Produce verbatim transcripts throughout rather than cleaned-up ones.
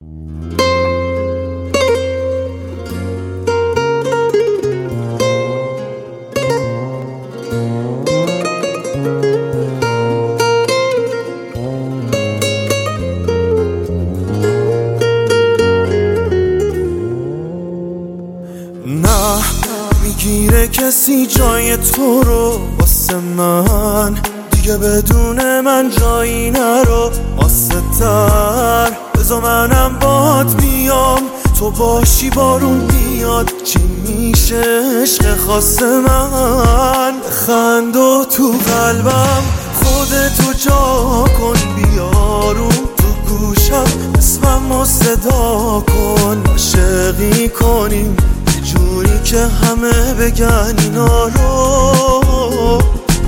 نه میگیره کسی جای تو رو واسه من، دیگه بدون من جایی نرو واسه تر. بذار منم باد بیام تو باشی بارون بیاد، چی میشه عشق خاص من؟ خند و تو قلبم خودتو جا کن، بیارون تو گوشم اسممو صدا کن، عاشقی کنیم جوری که همه بگن اینا رو،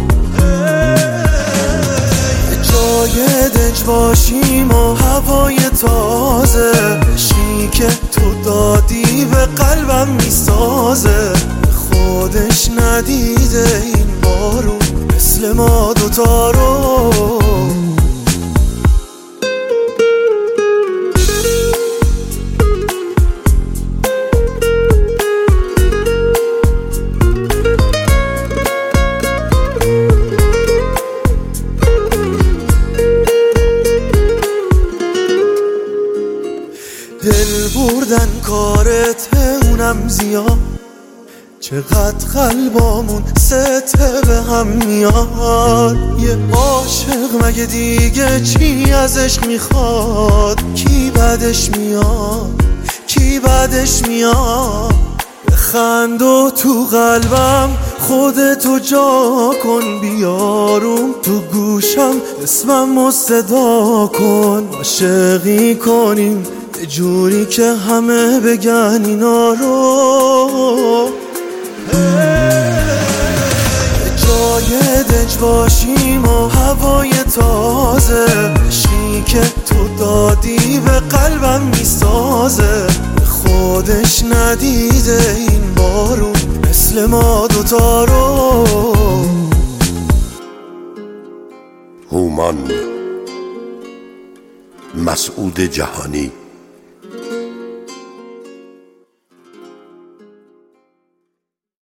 جای دنج باشیم و هوای تازه، عشقی که تو دادی به قلبم میسازه، خودش ندیده این بارو مثل ما دوتا رو. دل بردن کارت اونم زیاد، چقدر قلبامون سته به هم میاد، یه عاشق مگه دیگه چی از عشق میخواد؟ کی بعدش میاد کی بعدش میاد؟ بخند و تو قلبم خودتو جا کن، بیارم تو گوشم اسممو صدا کن، عاشقی کنیم یه جوری که همه بگن اینا رو، جای دنج باشیم و هوای تازه، عشقی که تو دادی به قلبم میسازه، خودش ندیده این بارو مثل ما دوتا رو. هومان مسعود جهانی